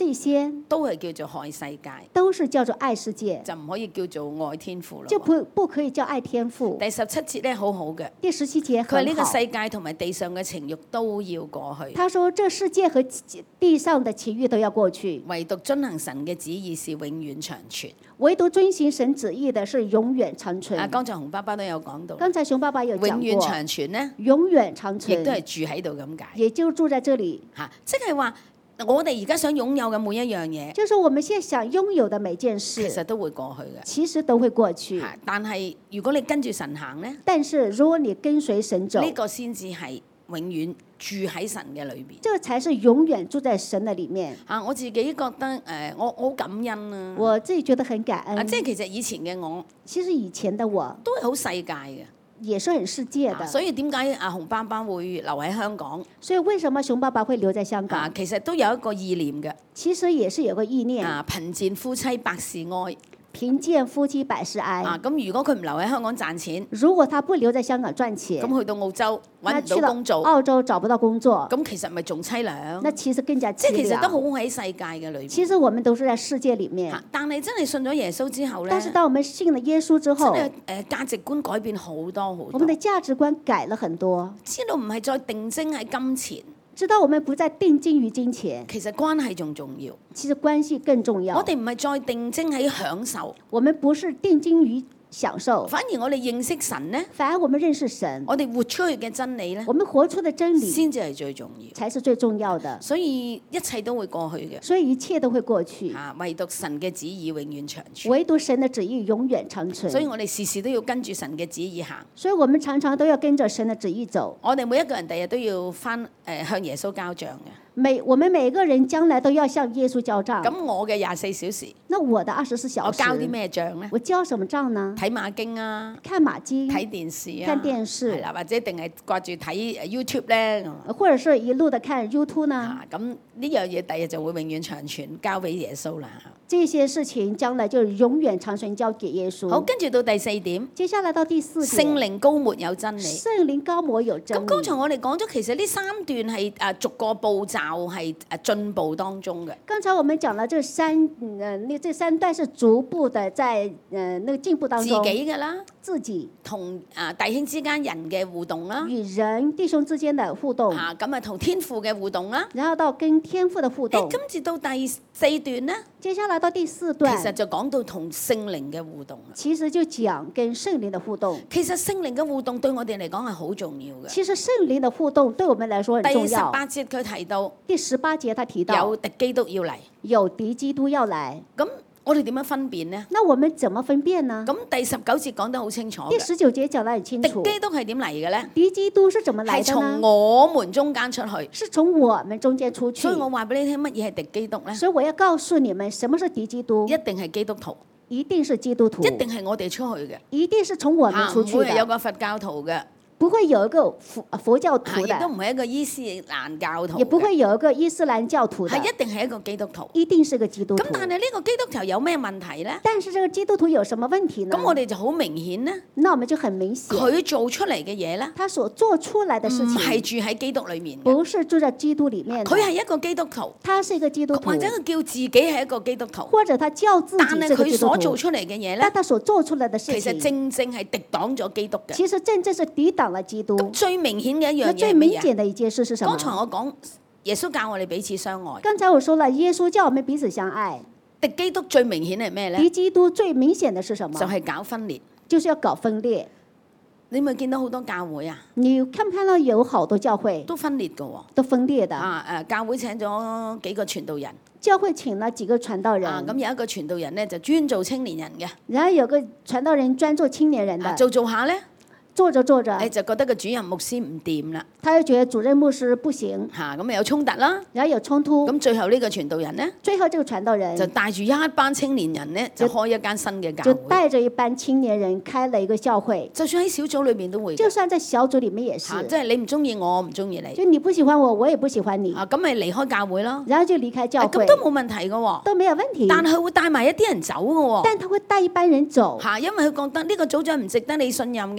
這些都係叫做害世界， 都是叫做愛世界， 就唔可以叫做愛天父就咯。 不可以叫愛天父。 第17節咧好好嘅， 第17節佢話呢很好， 個世界同埋地上嘅情慾都要過去， 他說這世界和地上的情慾都要過去， 唯獨遵行神嘅旨意是永遠長存。 唯獨遵行神旨意的是永遠長存。 啊，剛才洪爸爸都有講到， 剛才熊爸爸有永遠講過， 長存咧， 永遠長亦存都係住喺度咁解也就住在這裡， 嚇，即係話我哋而家想擁有嘅每一樣嘢， 就是我們現在想擁有的每件事， 其實都會過去嘅其實都會過去。 嚇。但係如果你跟住神行咧， 但是如果你跟隨神走， 呢個先至係永遠住喺神嘅裏邊。 這才是永遠住在神的裡面。 嚇，我自己覺得我好感恩啊！ 我自己覺得很感恩。 即係其實以前嘅我其實以前的我都係好世界嘅。 也是很世界的， 所以點解阿洪爸爸會留喺香港？ 所以為什麼熊爸爸會留在香港？ 其實都有一個意念嘅。 其實也是有個意念。 貧賤夫妻百事哀。 貧賤夫妻百事哀。 咁如果佢唔留喺香港賺錢， 如果他不留在香港賺錢， 咁去到澳洲揾唔到工做， 澳洲找不到工作， 咁其實咪仲凄涼？ 那其實更加凄涼。 即係其實都好喺世界嘅裏面。 其實我們都是在世界裡面。 但係真係信咗耶穌之後咧， 但是當我們信了耶穌之後， 真係價值觀改變好多好多。 我們的價值觀改了很多， 知道唔係再定睛喺金錢。 知道我們不再定睛於金錢， 其實關係仲重要。 其實關係更重要。 我哋唔係再定睛喺享受， 我們不是定睛於享受， 反而我哋認識神呢， 反而我們認識神， 我哋活出去嘅真理呢， 我們活出的真理先至係最重要， 才是最重要的。 所以一切都會過去嘅， 所以一切都會過去。 唯獨神嘅旨意永遠長存。 唯獨神的旨意永遠長存。 所以我哋時時都要跟住神嘅旨意行。 所以我們常常都要跟着神的旨意走。 我哋每一個人第日都要翻向耶穌交賬嘅。 我們每一個人將來都要向耶穌交賬。 咁我嘅24小時， 那我的24小時， 我交啲咩賬呢？ 我交什麼賬呢？ 睇馬經啊， 看馬經， 睇電視啊， 看電視， 係啦，或者定係掛住睇 YouTube 咧， 或者是一路的看 YouTube 呢？ 咁呢樣嘢第日就會永遠長存，交俾耶穌啦。 這些事情將來就永遠長存交給耶穌。 好，跟住到第4點， 接下來到第4點， 聖靈膏抹有真理。 聖靈膏抹有真理。 咁剛才我哋講咗，其實呢3段係逐個步驟係進步當中嘅。 剛才我們講了這三段是逐步的在那個進步當中。 自己嘅啦， 自己同弟兄之間人嘅互動啦， 與人弟兄之間的互動。 咁同天父嘅互動啦。 然後到跟天父的互動。 跟住到第4段呢， 接下來到第4段， 其實就講到同聖靈嘅互動。 其實就講跟聖靈的互動。 其實聖靈嘅互動對我哋嚟講係好重要嘅。 其實聖靈的互動對我們來說很重要。 第18節佢提到， 第18節他提到有敵基督要嚟， 有敵基督要來。 咁我哋點樣分辨呢？ 那我們怎麼分辨呢？ 咁第19節講得好清楚。 第19節講得很清楚。 敵基督係點嚟嘅咧？ 敵基督是怎麼來的呢？ 係從我們中間出去。 是從我們中間出去。 所以我話俾你聽，乜嘢係敵基督咧？ 所以我要告訴你們，什麼是敵基督？ 一定係基督徒。 一定是基督徒。 一定係我哋出去嘅。 一定是從我們出去的。 唔會有個佛教徒嘅。 不會有一個佛教徒的， 亦都唔係一個伊斯蘭教徒， 也不會有一個伊斯蘭教徒的， 係一定係一個基督徒， 一定是個基督徒。 咁但係呢個基督徒有咩問題咧？ 但是這個基督徒有什麼問題呢？ 咁我哋就好明顯咧， 那我們就很明顯， 佢做出嚟嘅嘢咧， 他所做出來的事情唔係住喺基督裏面， 不是住在基督裡面， 佢係一個基督徒， 他是一個基督徒， 或者佢叫自己係一個基督徒， 或者他叫自己是個基督徒， 但係佢所做出嚟嘅嘢咧， 但他所做出來的事情， 其實正正係敵擋咗基督嘅， 其實正正是抵擋了基督。 最明顯嘅一樣嘢係乜嘢？ 最明顯的一件事是什麼？ 剛才我講耶穌教我哋彼此相愛。 剛才我說了，耶穌叫我們彼此相愛。 敵基督最明顯係咩咧？ 敵基督最明顯的是什麼？ 就係搞分裂， 就是要搞分裂。 你咪見到好多教會啊？ 你看唔看到有好多教會都分裂嘅喎？ 都分裂的。 教會請咗幾個傳道人。 教會請了幾個傳道人。 咁有一個傳道人咧就專做青年人嘅。 然後有個傳道人專做青年人的。 做下咧。 做着做着， 就覺得個主任牧師唔掂啦。 他就覺得主任牧師不行。 咁有衝突啦。 然後有衝突。咁最後呢個傳道人呢？ 最後這個傳道人就帶住一班青年人呢，就開一間新嘅教會。 就帶着一班青年人開了一個教會。 就算喺小組裏面都會。 就算在小組裡面也是。 即係你唔中意我，我唔中意你。 就你不喜歡我，我也不喜歡你。 咁咪離開教會咯。 然後就離開教會。 咁都冇問題嘅喎。 都沒有問題。 但係佢會帶埋一啲人走嘅喎。 但他會帶一班人走。 因為佢覺得呢個組長唔值得你信任嘅。 因為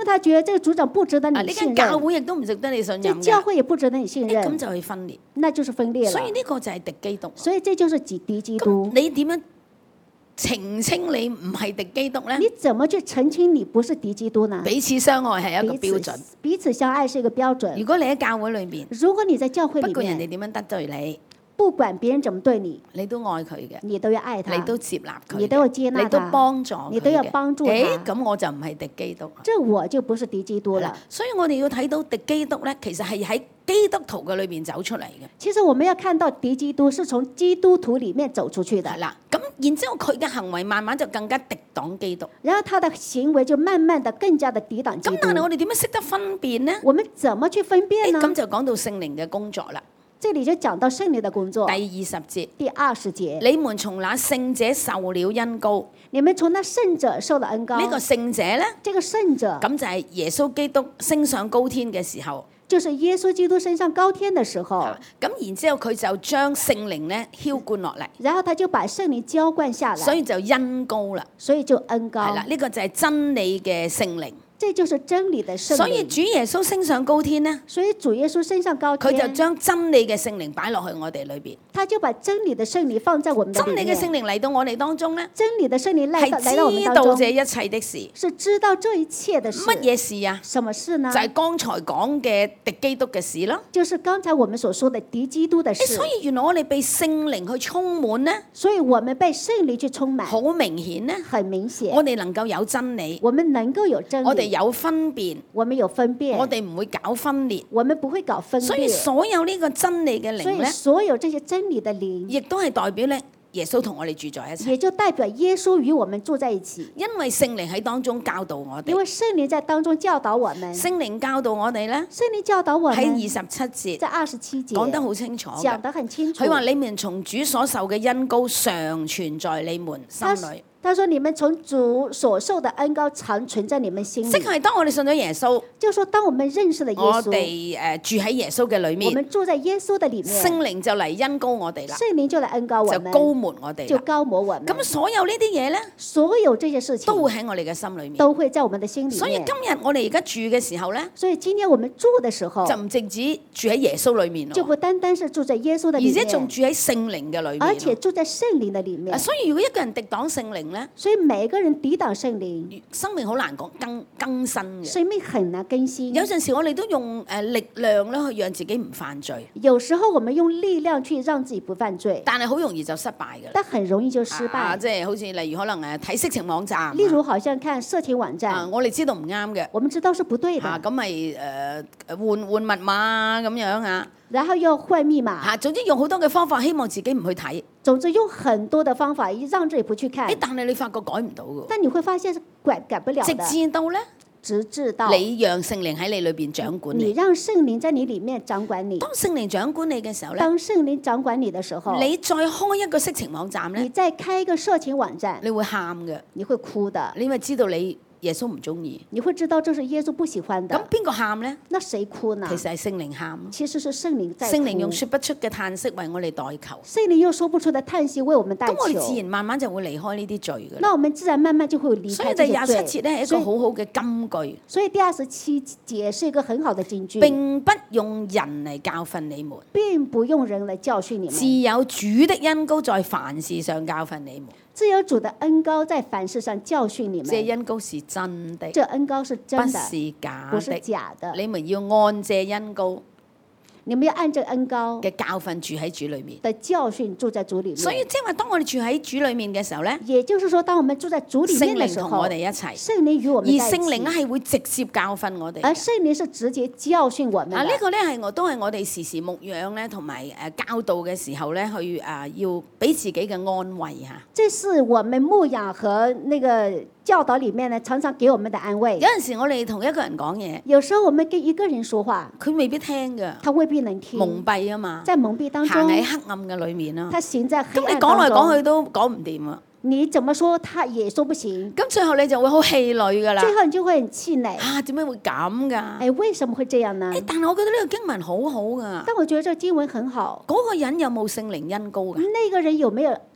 他覺得這個組長不值得呢你信間教任， 會亦都唔值得你信這任嘅， 教會也不值得你信咁任， 就去分裂。 那就是分裂了。 所以呢個就係敵基督。 所以這就是敵基督咁。你點樣澄清你唔係敵基督呢？ 你怎麼去澄清你不是敵基督呢？ 彼此相愛係一個標準。 彼此相愛是一個標準。 如果你喺教會裏邊， 如果你在教會裏不管人哋面， 點樣得罪你， 不管別人怎麼對你， 你都愛佢嘅， 你都要愛他， 你都接納佢嘅， 你都要接納他， 你都幫助佢嘅， 你都要幫助他。 咁我就唔係敵基督。 這我就不是敵基督了。 所以我哋要睇到敵基督咧，其實係喺基督徒嘅裏邊走出嚟嘅。 其實我們要看到敵基督是從基督徒裡面走出去的。 係啦，咁然之後佢嘅行為慢慢就更加敵擋基督。 然後他的行為就慢慢的更加的抵擋基督。 咁但係我哋點樣識得分辨呢？ 我們怎麼去分辨呢？ 咁就講到聖靈嘅工作啦。 這裡就講到聖靈的工作。 第20節， 第20節， 你們從那聖者受了恩膏。 你們從那聖者受了恩膏。 呢個聖者咧， 這個聖者， 咁就係耶穌基督升上高天嘅時候。 就是耶穌基督升上高天的時候。 咁然之後佢就將聖靈咧澆灌落嚟。 然後他就把聖靈澆灌下來。 所以就恩膏啦。 所以就恩膏。 係啦，呢個就係真理嘅聖靈。 這就是真理的聖靈。 所以主耶穌升上高天呢， 所以主耶穌升上高天， 佢就將真理嘅聖靈擺落去我哋裏邊。 他就把真理的聖靈放在我們的裡面。 真理嘅聖靈嚟到我哋當中呢， 真理的聖靈來到我們當中， 係知道這一切的事。 是知道這一切的事。 乜嘢事啊？ 什麼事呢？ 就係剛才講嘅敵基督嘅事咯。 就是剛才我們所說的敵基督的事。 所以原來我哋被聖靈去充滿呢， 所以我們被聖靈去充滿， 好明顯呢， 很明顯。 我哋能夠有真理， 我們能夠有真理， 我哋有分辨。 我們有分辨， 我哋唔會搞分裂， 我們不會搞分裂。 所以所有呢個真理嘅靈所以咧， 所有這些真理的靈， 亦都係代表咧耶穌同我哋住在一齊， 也就代表耶穌與我們住在一起。 因為聖靈喺當中教導我哋， 因為聖靈在當中教導我們， 聖靈教導我哋咧， 聖靈教導我們喺27節， 在27節講得好清楚嘅， 講得很清楚。 佢話你們從主所受嘅恩膏常存在你們心裏。 他說：你們從主所受的恩膏常存在你們心裏。 即係當我哋信咗耶穌， 就說當我們認識了耶穌， 我哋住喺耶穌嘅裏面， 我們住在耶穌的裡面， 聖靈就嚟恩膏我哋啦， 聖靈就來恩膏我們， 就膏抹我哋就啦。 膏抹我們。 咁所有呢啲嘢咧， 所有這些事情都會喺我哋嘅心裏面， 都會在我們的心裡面。 所以今日我哋而家住嘅時候咧， 所以今天我們住的時候， 就唔淨止住喺耶穌裏面咯， 就不單單是住在耶穌的裡面， 而且仲住喺聖靈嘅裏面， 而且住在聖靈的裡面。 所以如果一個人敵擋聖靈咧， 所以每個人抵擋聖靈， 生命好難講更新嘅。 生命很難更新。 有陣時我哋都用力量咧去讓自己唔犯罪， 有時候我們用力量去讓自己不犯罪， 但係好容易就失敗㗎啦。 但很容易就失敗。 即係好似例如可能睇色情網站， 例如好像看色情網站， 我哋知道唔啱嘅， 我們知道是不對的， 咁咪換密碼咁樣啊， 然後又換密碼， 總之用好多嘅方法，希望自己唔去睇。 總之用很多的方法讓自己不去看。 但係你發覺改唔到㗎， 但你會發現是改不了的。 直至到咧， 直至到你讓聖靈喺你裏邊掌管你讓聖靈在你裡面掌管你。 當聖靈掌管你嘅時候咧， 當聖靈掌管你的時候， 你再開一個色情網站咧， 你再開一個色情網站， 你會喊嘅， 你會哭的， 你咪知道你耶穌唔中意， 你會知道這是耶穌不喜歡的。 咁邊個喊咧？ 那誰哭呢？ 其實係聖靈喊， 其實是聖靈在哭。 聖靈用說不出嘅嘆息為我哋代求， 聖靈又說不出的嘆息為我們代求。 咁我哋自然慢慢就會離開呢啲罪㗎啦。 那我們自然慢慢就會離開這些罪。 所以第27節咧係一個好好嘅金句。 所以第27節是一個很好的金句。 並不用人嚟教訓你們， 並不用人嚟教訓你們。 自有主的恩膏在凡事上教訓你們。 自有主的恩膏在凡事上教訓你們。 這恩膏是真的， 這恩膏是真的， 不是假的。 不是假的。 你們要按這恩膏， 你們要按這恩膏嘅教訓住喺主裏面。 的教訓住在主裏面。 所以即係話，當我哋住喺主裏面嘅時候咧， 也就是說，當我們住在主裏面嘅時候， 聖靈同我哋一齊， 聖靈與我們在一起， 而聖靈咧係會直接教訓我哋。 而聖靈是直接教訓我們。 呢個咧都係我哋時時牧養咧，同埋教導嘅時候咧，去要俾自己嘅安慰嚇。 這是我們牧養和那個教導裡面呢，常常給我們的安慰。 有陣時我哋同一個人講嘢， 有時候我們跟一個人說話， 佢未必聽㗎， 他未必能聽， 蒙蔽啊嘛， 在蒙蔽當中， 行喺黑暗嘅裏面啦。 他行在黑暗當中。 咁你講來講去都講唔掂啊！ 你怎麼說他也說不行。 咁最後你就會好氣餒㗎啦。 最後你就會很氣餒。 點解會咁㗎？ 哎，為什麼會這樣呢？ 但係我覺得呢個經文好好㗎。 但我覺得這個經文很好。 嗰個人有冇聖靈恩膏㗎？ 那個人有沒有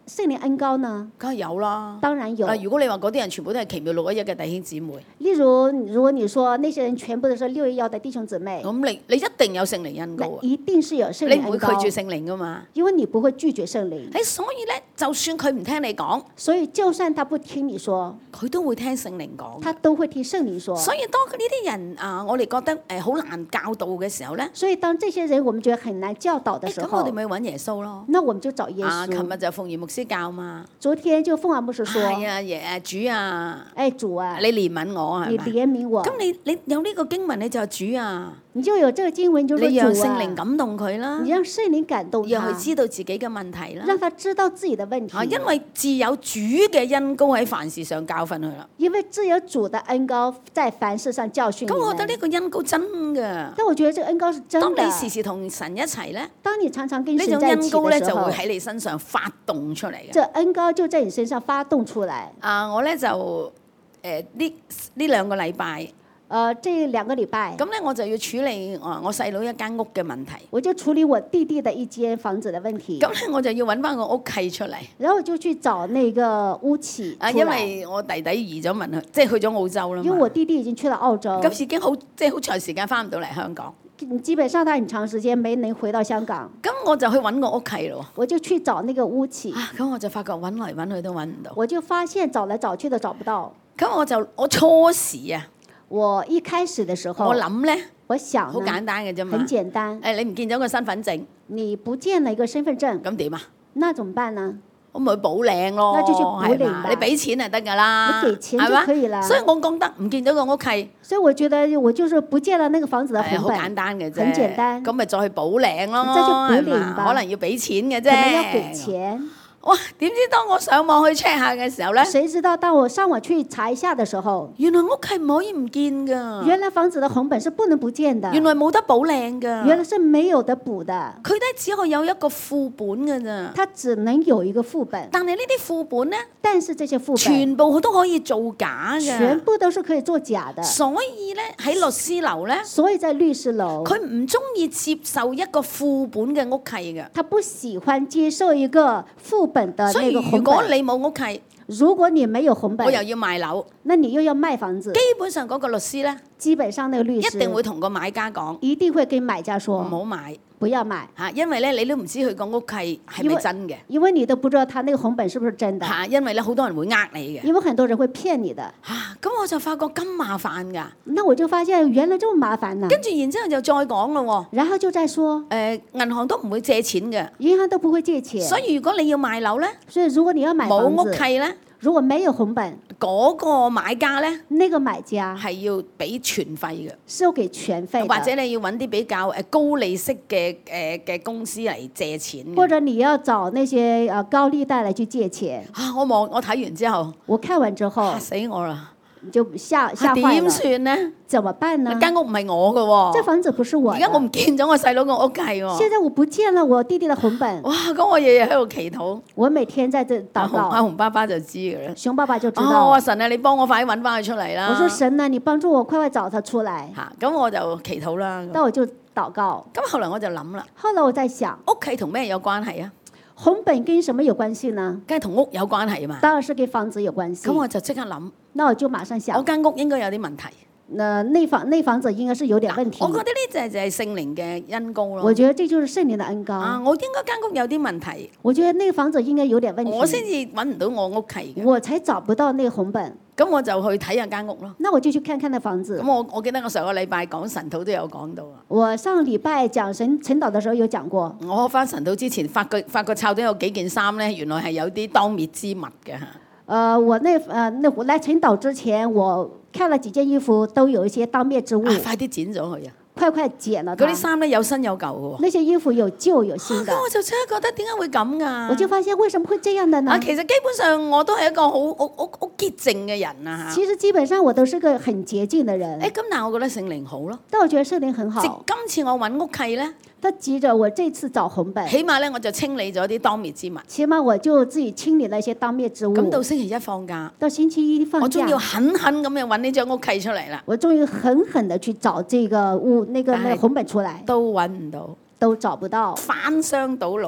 聖靈恩膏呢？ 梗係有啦。 當然有。 如果你話嗰啲人全部都係奇妙611嘅弟兄姊妹， 例如，如果你說那些人全部都是611的弟兄姊妹， 咁你一定有聖靈恩膏啊！ 一定是有聖你唔會靈恩膏， 拒絕聖靈噶嘛？ 因為你不會拒絕聖靈。 所以咧，就算佢唔聽你講， 所以就算他不聽你說， 佢都會聽聖靈講。 他都會聽聖靈說。 所以當呢啲人我哋覺得好難教導嘅時候咧， 所以當這些人我們覺得很難教導的時候， 咁我哋咪揾耶穌咯。 那我們就找耶穌。 琴日就鳳儀牧師教嘛。 昨天就鳳華牧師說， 係啊，主啊， 主啊， 你憐憫我係嘛？ 你憐憫我。 咁你有呢個經文你就係主啊， 你就有這個經文就說主啊， 你讓聖靈感動佢啦， 你讓聖靈感動他， 讓佢知道自己嘅問題啦， 讓他知道自己的問題。 因為自有主嘅恩膏喺凡事上教訓佢啦。 因為自有主的恩膏在凡事上教訓。 咁我覺得呢個恩膏真㗎。 但我覺得這個恩膏是真的。 當你時時同神一齊咧， 當你常常跟神呢種在一起恩膏咧的時候， 就會喺你身上發動出嚟嘅。 這恩膏就在你身上發動出來。 我咧就呢2個禮拜。 這2個禮拜， 咁咧我就要處理我細佬一間屋嘅問題。 我就處理我弟弟的一間房子的問題。 咁咧我就要揾翻個屋契出嚟。 然後我就去找那個屋契出來。 因為我弟弟移咗民去，即係去咗澳洲啦嘛。 因為我弟弟已經去了澳洲。 咁已經好長時間翻唔到嚟香港。 基本上他很長時間沒能回到香港。 咁我就去揾個屋契咯。 我就去找那個屋契。 咁我就發覺揾嚟揾去都揾唔到。 我就發現找來找去都找不到。 咁我初時啊。 我一開始的時候， 我諗咧， 我想好簡單嘅啫嘛， 很簡單。 你唔見咗個身份證， 你不見了一個身份證， 咁點啊？ 那怎麼辦呢？ 我咪去補領咯， 那就去補領吧。 你俾錢就得㗎啦， 你給錢就可以啦。 所以我覺得唔見咗個屋契， 所以我覺得我就是不見了那個房子的紅本， 好簡單嘅啫， 很簡單。 咁咪再去補領咯， 再去補領吧， 可能要俾錢嘅啫， 可能要給錢。 哇！點知當我上網去 check 下嘅時候咧， 誰知道當我上網去查一下嘅時候， 原來屋契唔可以唔見㗎。 原來房子的紅本是不能不見的。 原來冇得補領㗎。 原來是沒有得補的。 佢哋只可以有一個副本㗎咋。 它只能有一個副本。 但係呢啲副本咧， 但是這些副本全部都可以造假㗎。 全部都是可以做假的。 所以咧喺律師樓咧， 所以在律師樓， 佢唔中意接受一個副本嘅屋契㗎。 他不喜歡接受一個副本的那個紅本。 如果你冇屋契， 如果你沒有紅本， 我又要賣樓， 那你又要賣房子， 基本上嗰個律師咧， 基本上那個律師一定會同個買家講， 一定會跟買家說唔好買， 不要買嚇，因為咧你都唔知佢個屋契係咪真嘅， 因為你都不知道他那個紅本是不是真的， 嚇，因為咧好多人會呃你嘅， 因為很多人會騙你的， 嚇，咁我就發覺咁麻煩㗎， 那我就發現原來這麼麻煩呢， 跟住然之後就再講咯喎， 然後就再說， 銀行都唔會借錢嘅， 銀行都不會借錢， 所以如果你要賣樓咧， 所以如果你要買房子， 冇屋契咧， 如果沒有紅本， 嗰個買家咧， 那個買家係要俾全費嘅， 是要給全費的， 或者你要揾啲比較高利息嘅公司嚟借錢， 或者你要找那些高利貸嚟去借錢。 我睇完之後， 我看完之後嚇死我啦！ 就嚇壞了。 點算呢？ 怎麼辦呢？ 間屋唔係我嘅喎， 這房子不是我的。 而家我唔見咗我細佬個屋契喎。 現在我不見了我弟弟的紅本。 哇！咁我日日喺度祈禱。我每天在這禱告。 阿紅爸爸就知嘅啦。 熊爸爸就知道。 我話神啊，你幫我快啲揾翻佢出嚟啦。 我說神啊，你幫助我快快找他出來。 嚇！咁我就祈禱啦。 那我就禱告。 咁後來我就諗啦。 後來我在想， 屋契同咩有關係啊？ 紅本跟什麼有關係呢？ 梗係同屋有關係嘛。 當然是跟房子有關係。 咁我就即刻諗。 那我就馬上想， 我間屋應該有啲問題。 那房子應該是有點問題。 我覺得呢就係聖靈嘅恩膏咯。 我覺得這就是聖靈的恩膏。 我應該間屋有啲問題。 我覺得那個房子應該有點問題。 我先至揾唔到我屋契嘅。 我才找不到那個紅本。 咁我就去睇下間屋咯。 那我就去看看那房子。 咁我記得我上個禮拜講神土都有講到啊。 我上個禮拜講晨禱的時候有講過。 我翻神土之前發覺摷到有幾件衫咧，原來係有啲當滅之物嘅嚇。 我我來晨禱之前，我看了幾件衣服，都有一些當滅之物。 快啲剪咗佢啊！ 快剪了它。 嗰啲衫咧有新有舊嘅喎。 那些衣服有舊有新的。 咁我就即刻覺得點解會咁㗎？ 我就發現為什麼會這樣的呢？ 其實基本上我都係一個好潔淨嘅人啊嚇。 其實基本上我都是個很潔淨嘅人。 咁但係我覺得聖靈好咯。 但我覺得聖靈很好。 今次我揾屋契咧。 他急着我這次找紅本， 起碼咧我就清理咗啲當滅之物。 起碼我就自己清理了一些當滅之物。 咁到星期一放假， 到星期一放假， 我終於狠狠咁樣揾呢張屋契出嚟啦。 我終於狠狠地去找這個那個紅本出來， 都揾唔到， 都找不到， 翻箱倒籠，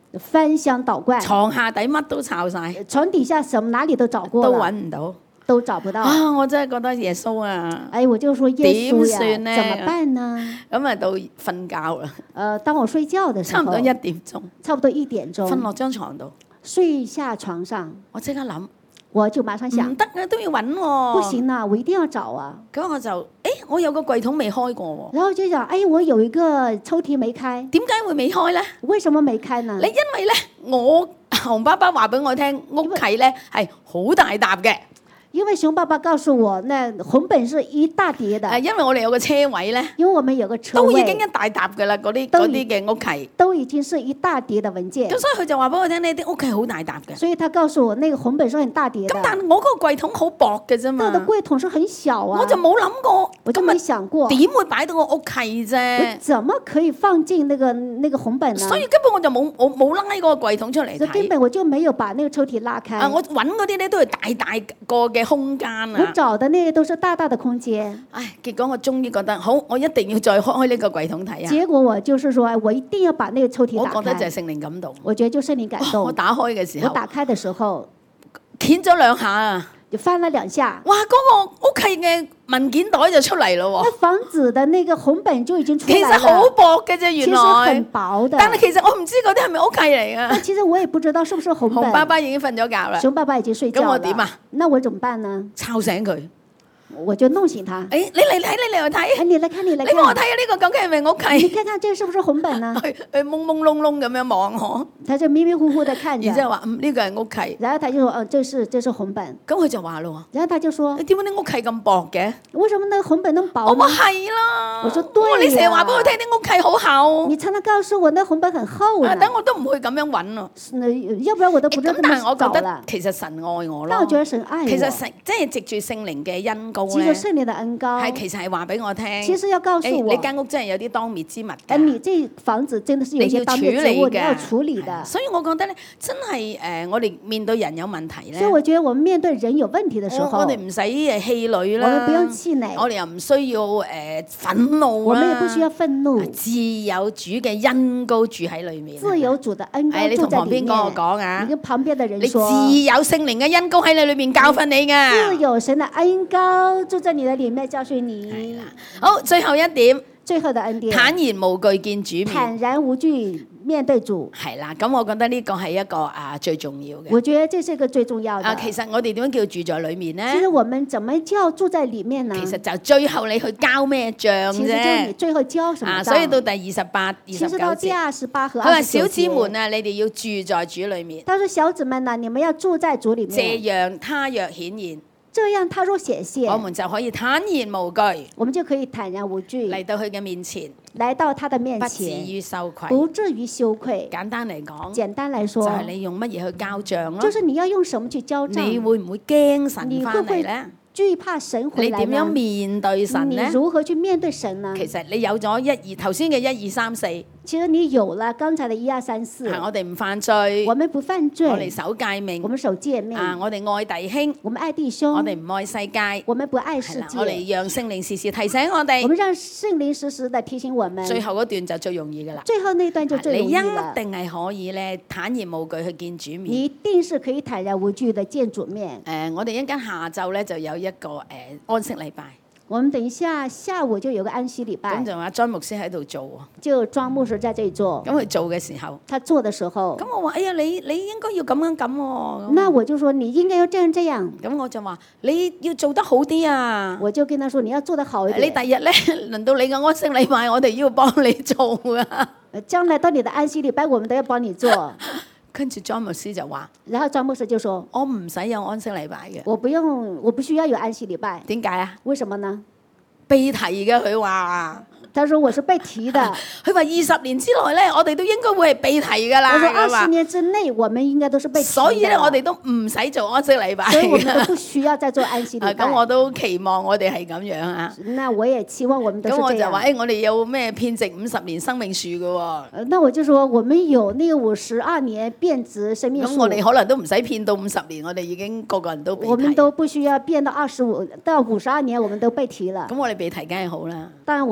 翻箱倒罐， 床下底乜都抄晒， 床底下什麼哪裡都找過都了， 揾唔到。 都找不到。 啊！我真係覺得耶穌啊， 哎，我就說耶穌呀， 點算呢怎麼辦呢？ 咁啊到瞓覺啦， 當我睡覺的時候， 差唔多1點鐘， 差不多1點鐘， 瞓落張床度， 睡下床上， 我即刻諗， 我就馬上想唔，得啊，都要揾喎。 不行啊，我一定要找啊。 咁我就，我有個櫃桶未開過然後就想，哎，我有一個抽屜沒開， 喎，點解會未開咧？ 為什麼沒開呢你？因為咧，我洪爸爸話俾我聽，屋企咧係好大沓嘅。 因為熊爸爸告訴我，那紅本是一大疊的， 因為我哋有個車位咧， 因為我們有個車都已經位， 一大沓噶啦，嗰啲都嘅屋契。 都已經是一大疊的文件咁，所以佢就話俾我聽呢啲屋契好大沓嘅。 所以他告訴我，那個紅本是很大疊咁但的， 係我嗰個櫃桶好薄嘅啫嘛那，個櫃桶是很小啊， 我就冇諗過， 我就沒今日想過， 點會擺到個屋契我啫？ 怎麼可以放進那個紅本呢？ 所以根本我就冇拉嗰個櫃桶出嚟所以根睇。 本我就沒有把那個抽屜拉開。 我揾嗰啲咧都係大大個嘅空間我啊！ 找的那些都是大大的空間， 唉，結果我終於覺得好，我一定要再開呢個櫃桶睇啊！ 結果我就是說，我一定要把那個抽屜打我覺得就係開。 聖靈感動。 我覺得就聖靈感動。 我打開嘅時候， 我打開的時候， 掀咗2下啊！ 就翻了2下， 哇！嗰個屋契嘅文件袋就出嚟咯那房子的那個紅本就已經喎。 出來其實好了， 薄嘅啫，原其實很來。 薄的。 但係其實我唔知嗰啲係咪屋契嚟那噶。 其實我也不知道是不是紅洪爸本。 爸已經瞓咗覺啦， 熊爸爸已經睡覺了。 咁我點啊？ 那我怎麼辦呢？ 吵醒佢。 我就弄醒他。 你嚟睇，你嚟睇， 哎，你來看，你來你幫我睇看， 下呢個究竟係咪屋你契？ 看看這是不是紅本呢？ 佢朦朦朧朧咁樣望我， 他就迷迷糊糊的看着， 然之後話呢個係屋契。 然後他就說，這是紅本。 咁佢就話咯然後他就說喎，你點解啲屋契咁薄嘅？ 為什麼那個紅本那麼我薄呢？ 話係啦。 我說對呀你成日話俾我聽啲屋契好厚， 你常常告訴我那紅本很厚呢， 等我都唔會咁樣揾咯。 要不然我都不知道咁這但係我覺得麼找了。 其實神愛我咯。 但我覺得神愛我， 其實神即係藉住聖靈嘅恩膏藉咧， 着聖靈的恩膏， 係其實係話俾我聽。 其實要告訴我你間屋真係有啲當滅之物哎， 㗎。 你這房子真的是有一些當面之物，你要處理的。 所以我覺得咧，真係我哋面對人有問題咧， 所以我覺得我們面對人有問題的時候， 我哋唔使氣餒啦， 我們不用氣餒， 我哋又唔需要憤怒我啦， 們也不需要憤怒， 自有主嘅恩膏住喺裏面。 自有主的恩膏你住在裡同旁邊嗰個面。 講啊你，跟旁邊的人你說， 自有聖靈嘅恩膏喺你裏面教訓你自㗎。 有神的恩膏住在你的裡面教訓你。 好，最後一點， 最後的恩典， 坦然無懼見主面。 坦然無懼面對主。 係啦，咁我覺得呢個係一個最重要嘅。 我覺得這是一個最重要的。 其實我哋點樣叫住在裏面呢？ 其實我們怎麼叫住在裡面呢？ 其實就最後你去交咩帳其實就是你啫。 最後交什麼帳？ 所以到第28、 其實到第 29節， 28和佢話 29 小子節， 們啊，你哋要住在主裏面， 他說小子們呢，你們要住在主裡這面， 樣他若顯現， 這樣他若顯現， 我們就可以坦然無懼我們就可以坦然無懼嚟到佢嘅面前， 來到他的面不至前， 於羞愧。 不至於羞愧。 簡單嚟講， 簡單來就說， 係你用乜嘢去交帳咯？ 就是你要用什麼去交你帳？ 會唔會驚神你會唔會翻嚟呢？ 懼怕神回來你點樣呢？ 面對神你呢？ 如何去面對神呢？ 其實你有咗頭先嘅1、2、3、4， 其實你有了剛才的1、2、3、4， 我哋唔犯罪， 我們不犯我哋罪， 守誡命我，們守誡命， 我哋愛弟兄， 我們愛弟兄， 我哋唔愛世界， 我們不愛世係啦，我哋界， 讓聖靈時時提醒我我哋。 們讓聖靈時時的提醒我們。 最後嗰段就最容易噶啦， 最後那段就最你一容易了， 定係可以咧坦然無懼去見主你面。 一定是可以坦然無懼的見主面。 我哋一陣間下晝咧就有一個安息禮拜， 我們等一下下午就有個安息禮拜咁，就阿莊牧師喺度做喎。 就莊牧師在這裡做。 咁佢做嘅時候， 他做的時候， 咁我話：哎呀，你應該要咁樣咁喎。 那我就說你應該要這樣這樣。 咁我就話你要做得好啲啊！ 我就跟他說你要做得好一你點。 第日咧輪到你嘅安息禮拜，我哋要幫你做啊！ 將來到你的安息禮拜，我們都要幫你做。 跟住莊牧師就話： 然後莊牧師就說： 我唔使有安息禮拜嘅。 我不需要有安息禮拜。 點解啊？ 為什麼呢？ 被提嘅佢話。 他說我是被提的。 佢話20年之內咧，我哋都應該會係被提㗎啦。 我說佢話 20年之內，我們應該都是被提的。 所以咧，我哋都唔使做安息禮拜所以我們都㗎。 不需要再做安息禮拜。 咁我都期望我哋係咁樣啊。 那我也期望我們都是這咁我就話： 樣。 我哋有咩遍植50年生命樹嘅喎。 那我就說我們有那個52年變質生命樹。 咁我哋可能都唔使騙到50年，我哋已經個個人都被提。 我們都不需要變到25到52年，我們都被提了。 咁我哋被提梗係好啦。 當然我們被提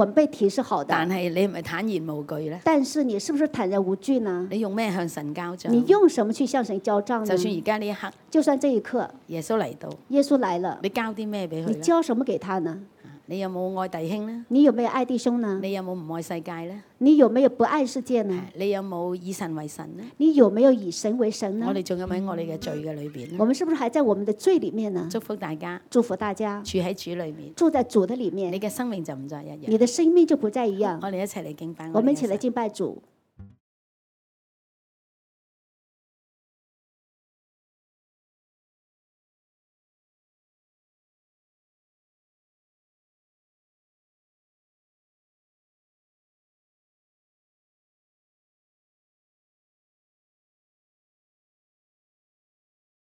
理是好的， 但係你係咪坦然無懼咧？ 但是你是不是坦然無懼呢？ 你用咩向神交賬？ 你用什麼去向神交賬呢？ 就算而家呢一刻， 就算這一刻耶穌嚟到， 耶穌來了， 你交啲咩俾佢你咧？ 交什麼給他呢？ 你有冇愛弟兄咧？ 你有沒有愛弟兄呢？ 你有冇唔愛世界咧？ 你有沒有不愛世界呢？ 你有冇以神為神咧？ 你有沒有以神為神呢？ 我哋仲有冇喺我哋嘅罪嘅裏邊咧？ 我們是不是還在我們的罪裡面呢？ 祝福大家， 祝福大家住喺主裏面， 住在主的裡面， 你嘅生命就唔再一樣。 你的生命就不再一樣。 我哋一齊嚟敬拜我們一起來哋嘅神敬拜主。